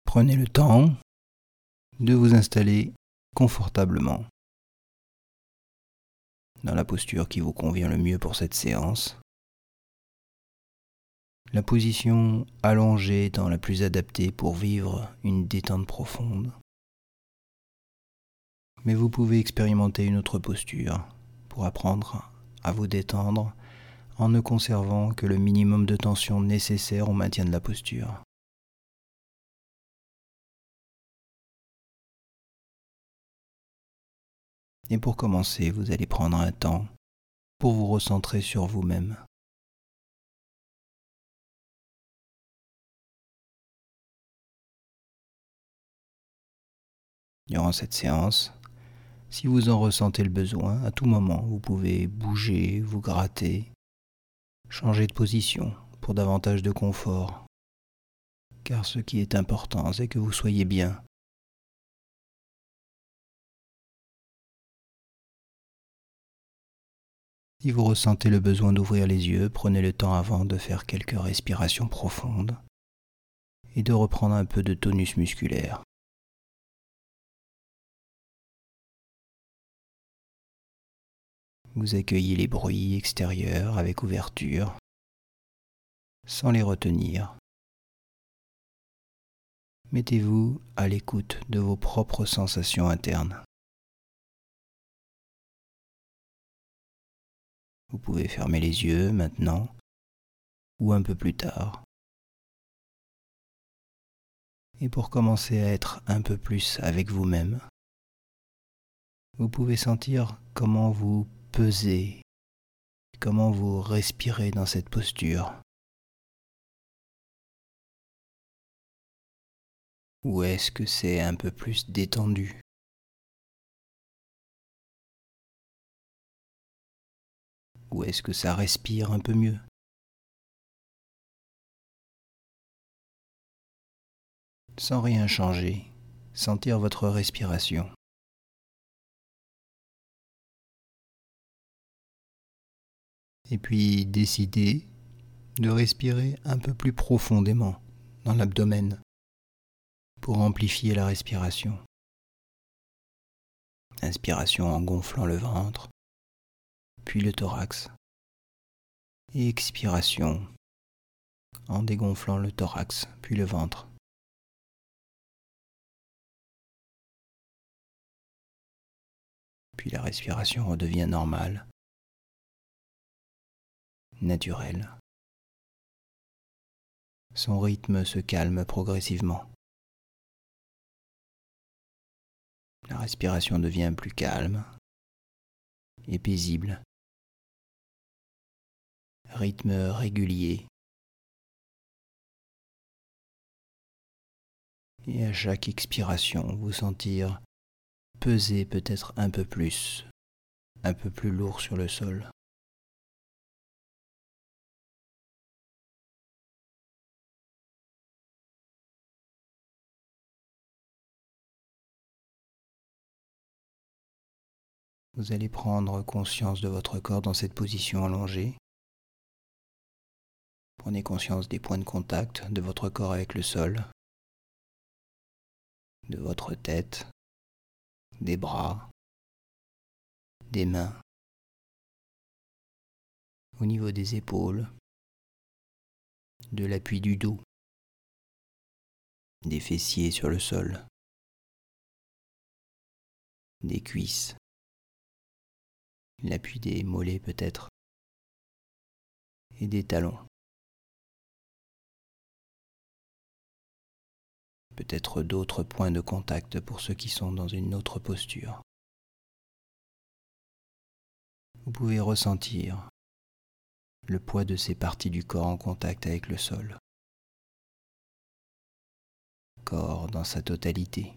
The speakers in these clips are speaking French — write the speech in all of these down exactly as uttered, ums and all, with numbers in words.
Prenez le temps de vous installer confortablement dans la posture qui vous convient le mieux pour cette séance. La position allongée étant la plus adaptée pour vivre une détente profonde. Mais vous pouvez expérimenter une autre posture pour apprendre à vous détendre en ne conservant que le minimum de tension nécessaire au maintien de la posture. Et pour commencer, vous allez prendre un temps pour vous recentrer sur vous-même. Durant cette séance, si vous en ressentez le besoin, à tout moment, vous pouvez bouger, vous gratter, changer de position pour davantage de confort. Car ce qui est important, c'est que vous soyez bien. Si vous ressentez le besoin d'ouvrir les yeux, prenez le temps avant de faire quelques respirations profondes et de reprendre un peu de tonus musculaire. Vous accueillez les bruits extérieurs avec ouverture, sans les retenir. Mettez-vous à l'écoute de vos propres sensations internes. Vous pouvez fermer les yeux maintenant ou un peu plus tard. Et pour commencer à être un peu plus avec vous-même, vous pouvez sentir comment vous pesez, comment vous respirez dans cette posture. Ou est-ce que c'est un peu plus détendu ? Ou est-ce que ça respire un peu mieux ? Sans rien changer, sentir votre respiration. Et puis décider de respirer un peu plus profondément dans l'abdomen pour amplifier la respiration. Inspiration en gonflant le ventre, puis le thorax. Et expiration en dégonflant le thorax, puis le ventre. Puis la respiration redevient normale, naturelle. Son rythme se calme progressivement. La respiration devient plus calme et paisible. Rythme régulier. Et à chaque expiration, vous sentir peser peut-être un peu plus, un peu plus lourd sur le sol. Vous allez prendre conscience de votre corps dans cette position allongée. Prenez conscience des points de contact de votre corps avec le sol, de votre tête, des bras, des mains, au niveau des épaules, de l'appui du dos, des fessiers sur le sol, des cuisses, l'appui des mollets peut-être, et des talons. Peut-être d'autres points de contact pour ceux qui sont dans une autre posture. Vous pouvez ressentir le poids de ces parties du corps en contact avec le sol. Corps dans sa totalité.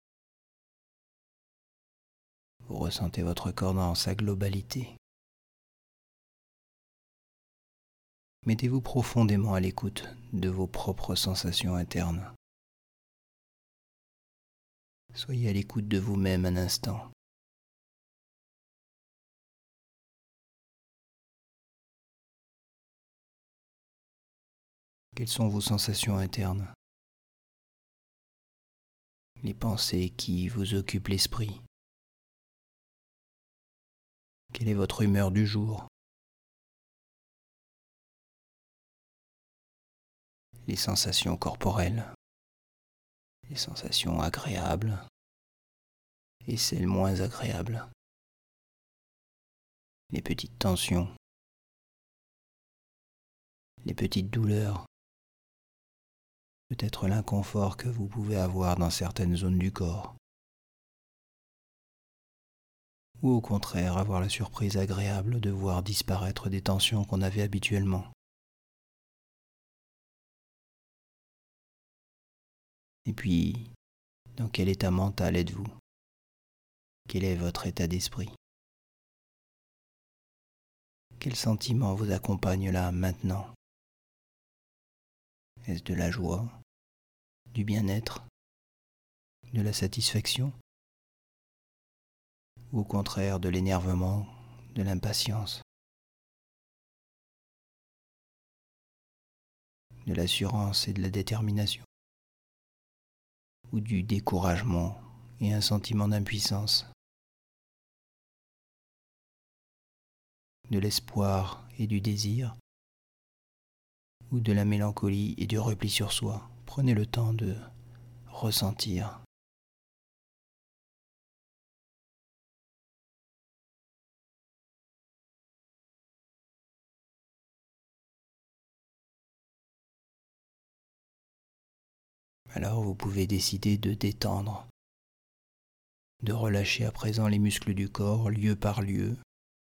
Vous ressentez votre corps dans sa globalité. Mettez-vous profondément à l'écoute de vos propres sensations internes. Soyez à l'écoute de vous-même un instant. Quelles sont vos sensations internes ? les pensées qui vous occupent l'esprit. Quelle est votre humeur du jour? Les sensations corporelles, les sensations agréables et celles moins agréables, les petites tensions, les petites douleurs, peut-être l'inconfort que vous pouvez avoir dans certaines zones du corps, ou au contraire avoir la surprise agréable de voir disparaître des tensions qu'on avait habituellement. Et puis, dans quel état mental êtes-vous? Quel est votre état d'esprit? Quel sentiment vous accompagne là, maintenant? Est-ce de la joie, du bien-être, de la satisfaction? Ou au contraire de l'énervement, de l'impatience, de l'assurance et de la détermination? Ou du découragement et un sentiment d'impuissance, de l'espoir et du désir, ou de la mélancolie et du repli sur soi? Prenez le temps de ressentir. Alors vous pouvez décider de détendre, de relâcher à présent les muscles du corps lieu par lieu,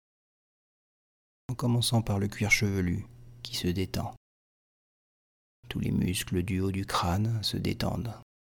en commençant par le cuir chevelu qui se détend. Tous les muscles du haut du crâne se détendent.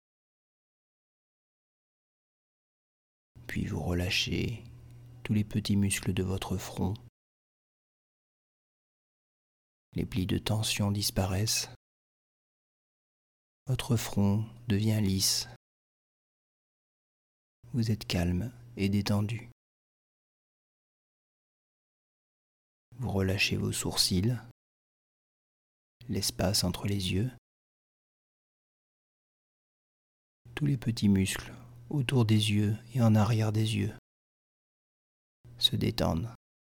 Puis vous relâchez tous les petits muscles de votre front. Les plis de tension disparaissent. Votre front devient lisse. Vous êtes calme et détendu. Vous relâchez vos sourcils, l'espace entre les yeux, tous les petits muscles autour des yeux et en arrière des yeux se détendent.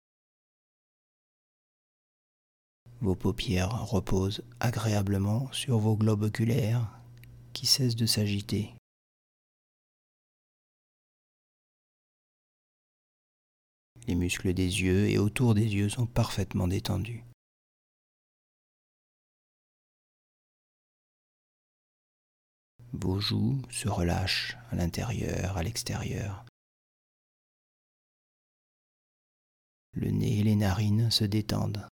Vos paupières reposent agréablement sur vos globes oculaires qui cessent de s'agiter. Les muscles des yeux et autour des yeux sont parfaitement détendus. Vos joues se relâchent à l'intérieur, à l'extérieur. Le nez et les narines se détendent.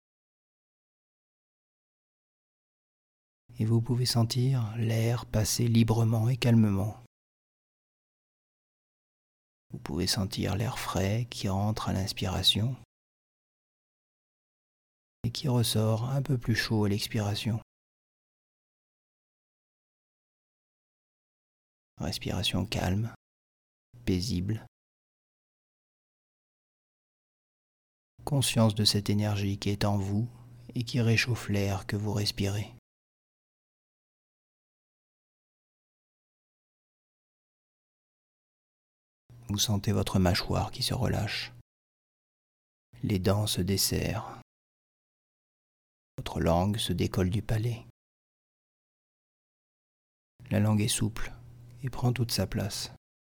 Et vous pouvez sentir l'air passer librement et calmement. Vous pouvez sentir l'air frais qui entre à l'inspiration et qui ressort un peu plus chaud à l'expiration. Respiration calme, paisible. Conscience de cette énergie qui est en vous et qui réchauffe l'air que vous respirez. Vous sentez votre mâchoire qui se relâche. Les dents se desserrent. Votre langue se décolle du palais. La langue est souple et prend toute sa place.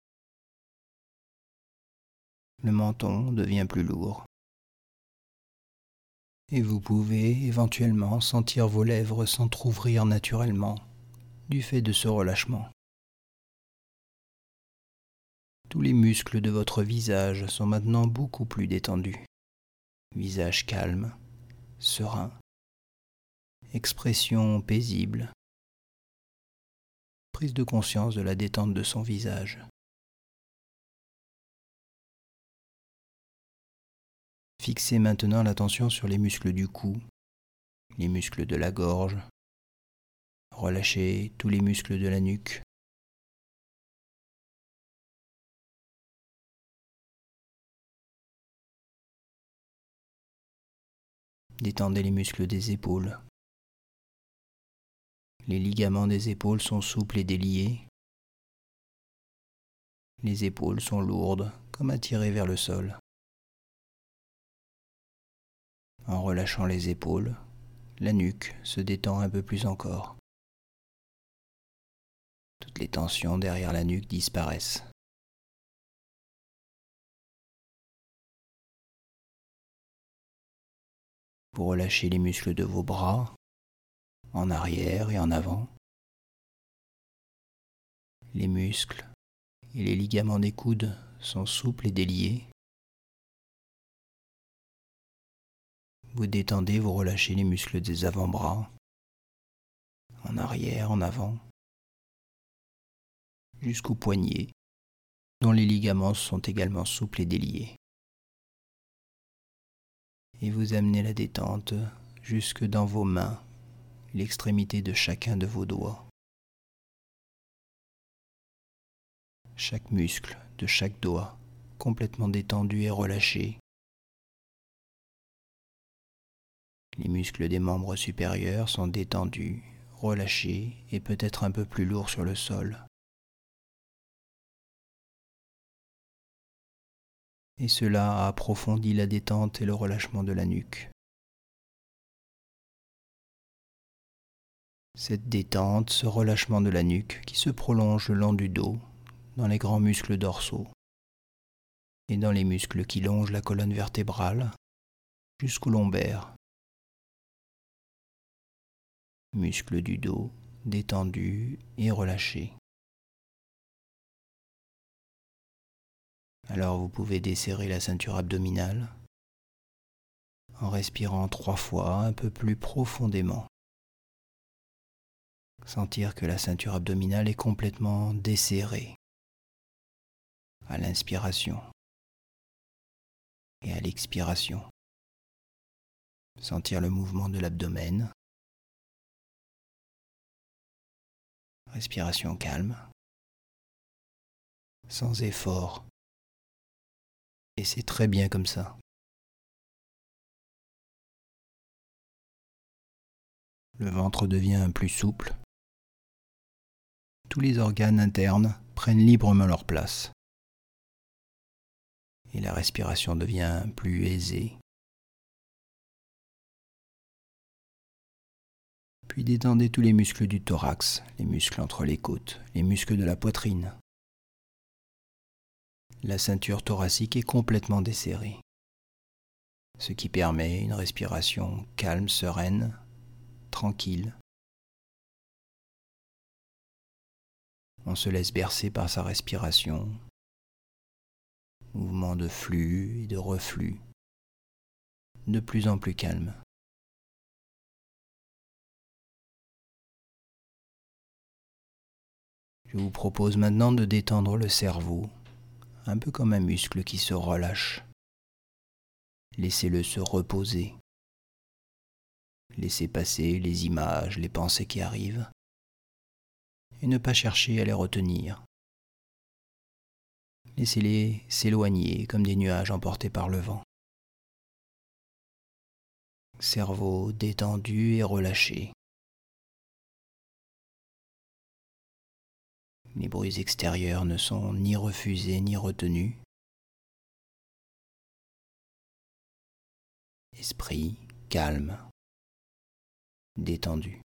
Le menton devient plus lourd. Et vous pouvez éventuellement sentir vos lèvres s'entr'ouvrir naturellement du fait de ce relâchement. Tous les muscles de votre visage sont maintenant beaucoup plus détendus. Visage calme, serein, expression paisible, prise de conscience de la détente de son visage. Fixez maintenant l'attention sur les muscles du cou, les muscles de la gorge. Relâchez tous les muscles de la nuque. Détendez les muscles des épaules. Les ligaments des épaules sont souples et déliés. Les épaules sont lourdes, comme attirées vers le sol. En relâchant les épaules, la nuque se détend un peu plus encore. Toutes les tensions derrière la nuque disparaissent. Vous relâchez les muscles de vos bras, en arrière et en avant. Les muscles et les ligaments des coudes sont souples et déliés. Vous détendez, vous relâchez les muscles des avant-bras, en arrière, en avant, jusqu'aux poignets, dont les ligaments sont également souples et déliés. Et vous amenez la détente jusque dans vos mains, l'extrémité de chacun de vos doigts. Chaque muscle de chaque doigt complètement détendu et relâché. Les muscles des membres supérieurs sont détendus, relâchés et peut-être un peu plus lourds sur le sol. Et cela approfondit la détente et le relâchement de la nuque. Cette détente, ce relâchement de la nuque qui se prolonge le long du dos, dans les grands muscles dorsaux et dans les muscles qui longent la colonne vertébrale jusqu'au lombaire. Muscles du dos détendus et relâchés. Alors vous pouvez desserrer la ceinture abdominale en respirant trois fois un peu plus profondément. Sentir que la ceinture abdominale est complètement desserrée à l'inspiration et à l'expiration. Sentir le mouvement de l'abdomen. Respiration calme, sans effort. Et c'est très bien comme ça. Le ventre devient plus souple. Tous les organes internes prennent librement leur place. Et la respiration devient plus aisée. Puis détendez tous les muscles du thorax, les muscles entre les côtes, les muscles de la poitrine. La ceinture thoracique est complètement desserrée, ce qui permet une respiration calme, sereine, tranquille. On se laisse bercer par sa respiration, mouvement de flux et de reflux, de plus en plus calme. Je vous propose maintenant de détendre le cerveau, un peu comme un muscle qui se relâche. Laissez-le se reposer. Laissez passer les images, les pensées qui arrivent, et ne pas chercher à les retenir. Laissez-les s'éloigner comme des nuages emportés par le vent. Cerveau détendu et relâché. Les bruits extérieurs ne sont ni refusés ni retenus. Esprit calme, détendu.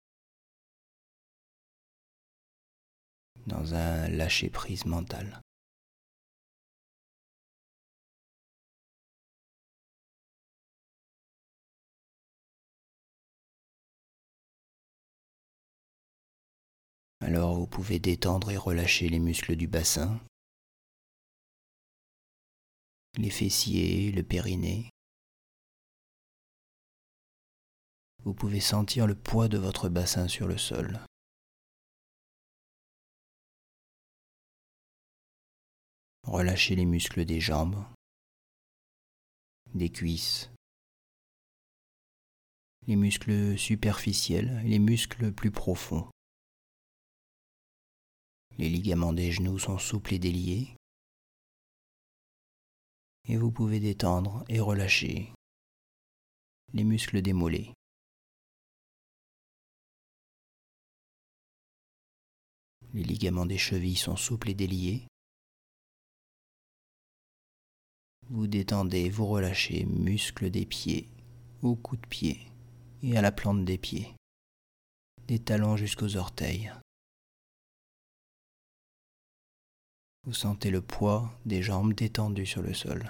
Dans un lâcher-prise mental. Alors vous pouvez détendre et relâcher les muscles du bassin, les fessiers, le périnée. Vous pouvez sentir le poids de votre bassin sur le sol. Relâchez les muscles des jambes, des cuisses, les muscles superficiels et les muscles plus profonds. Les ligaments des genoux sont souples et déliés. Et vous pouvez détendre et relâcher les muscles des mollets. Les ligaments des chevilles sont souples et déliés. Vous détendez, vous relâchez, muscles des pieds, au cou de pied et à la plante des pieds, des talons jusqu'aux orteils. Vous sentez le poids des jambes détendues sur le sol.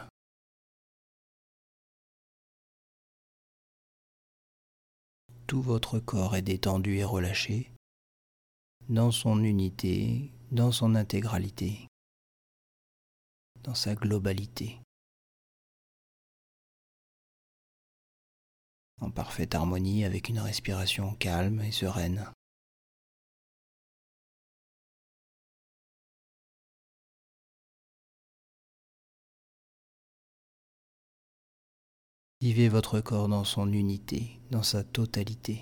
Tout votre corps est détendu et relâché dans son unité, dans son intégralité, dans sa globalité, en parfaite harmonie avec une respiration calme et sereine. Vivez votre corps dans son unité, dans sa totalité.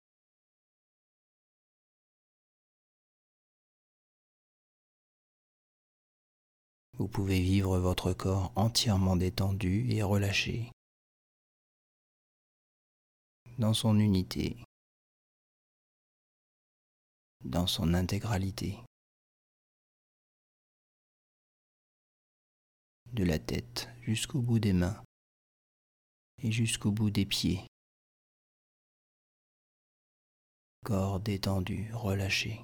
Vous pouvez vivre votre corps entièrement détendu et relâché, dans son unité, dans son intégralité, de la tête jusqu'au bout des mains et jusqu'au bout des pieds. Corps détendu, relâché.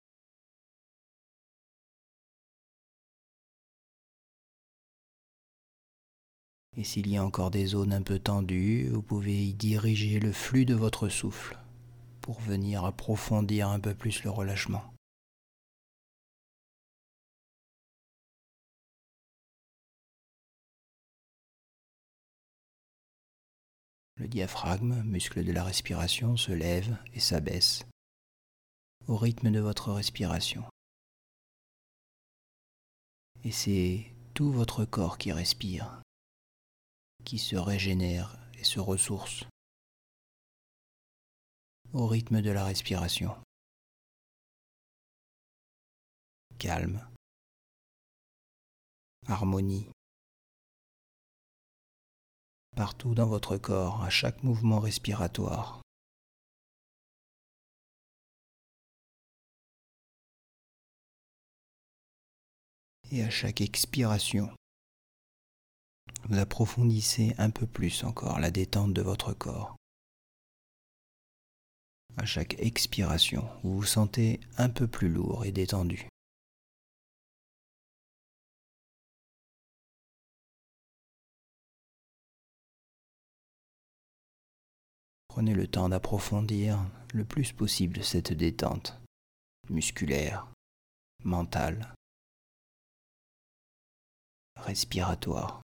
Et s'il y a encore des zones un peu tendues, vous pouvez y diriger le flux de votre souffle pour venir approfondir un peu plus le relâchement. Le diaphragme, muscle de la respiration, se lève et s'abaisse au rythme de votre respiration. Et c'est tout votre corps qui respire, qui se régénère et se ressource au rythme de la respiration. Calme, harmonie, partout dans votre corps, à chaque mouvement respiratoire. Et à chaque expiration, vous approfondissez un peu plus encore la détente de votre corps. À chaque expiration, vous vous sentez un peu plus lourd et détendu. Prenez le temps d'approfondir le plus possible cette détente musculaire, mentale, respiratoire.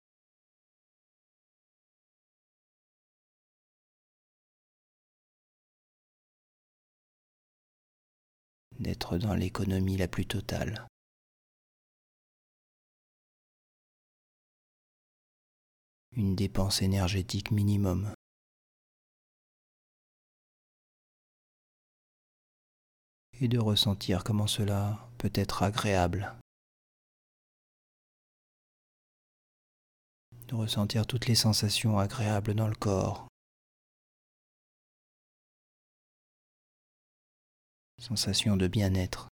D'être dans l'économie la plus totale. Une dépense énergétique minimum. Et de ressentir comment cela peut être agréable. De ressentir toutes les sensations agréables dans le corps. Sensation de bien-être.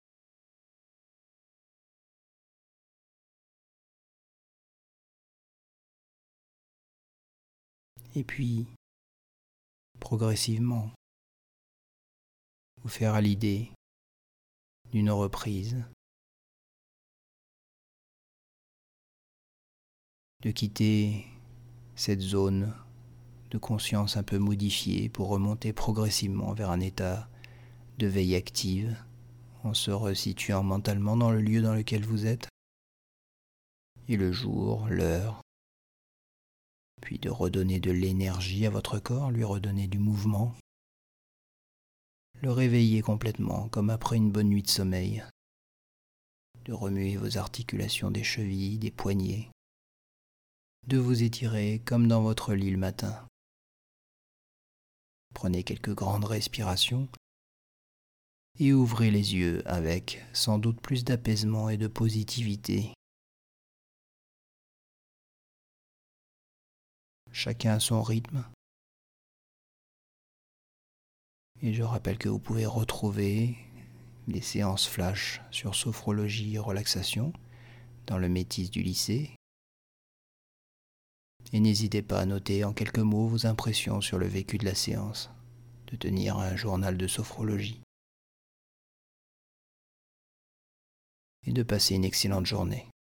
Et puis, progressivement, vous faire à l'idée d'une reprise, de quitter cette zone de conscience un peu modifiée pour remonter progressivement vers un état de veille active, en se resituant mentalement dans le lieu dans lequel vous êtes, et le jour, l'heure, puis de redonner de l'énergie à votre corps, lui redonner du mouvement, le réveiller complètement comme après une bonne nuit de sommeil, de remuer vos articulations des chevilles, des poignets, de vous étirer comme dans votre lit le matin. Prenez quelques grandes respirations et ouvrez les yeux avec sans doute plus d'apaisement et de positivité. Chacun à son rythme. Et je rappelle que vous pouvez retrouver les séances flash sur sophrologie et relaxation dans le Métis du lycée Et n'hésitez pas à noter en quelques mots vos impressions sur le vécu de la séance, de tenir un journal de sophrologie et de passer une excellente journée.